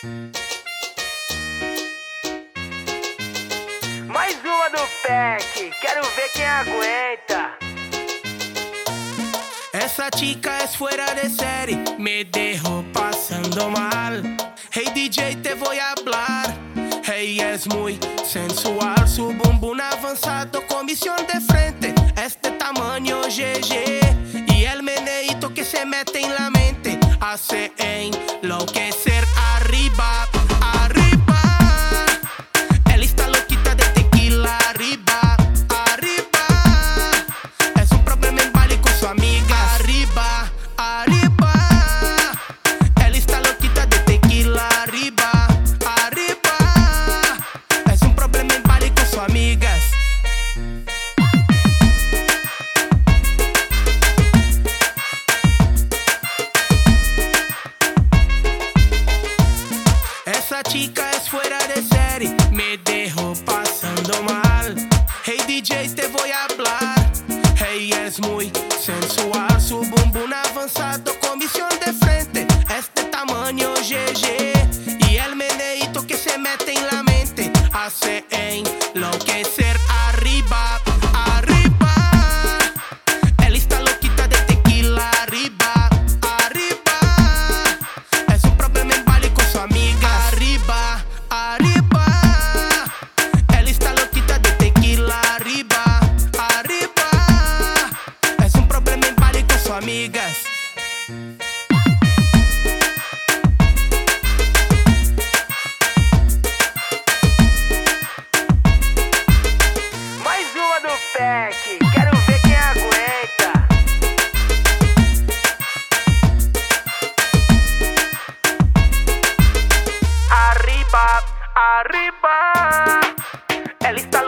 Mais uma do Peck, quero ver quem aguenta. Esa chica es fuera de serie, me dejó pasando mal. Hey DJ, te voy a hablar. Ella es muy sensual, su bumbum avanzado con visión de frente. Este tamaño GG y el meneíto que se mete en la mente hace enloquecer arriba, arriba. Ela está loquita de tequila arriba, arriba. Es un problema en baile con su amiga arriba, arriba. Ela está loquita de tequila arriba, arriba. Es un problema en baile con sus amigas. Esa chica es fuera de serie, me dejó pasando mal. Hey DJ, te voy a hablar. Ella es muy sensual, su bumbum avanzado con visión de frente. Este tamaño GG y el meneíto que se mete en la mente hace enloquecer arriba, arriba. Ela está loquita de tequila arriba, arriba. Es un problema en baile con su amiga arriba, arriba. Ela está loquita de tequila arriba, arriba. Es un problema en baile con sus amigas. Mais uma do Peck, quero ver quem aguenta. Arriba, arriba. Ela está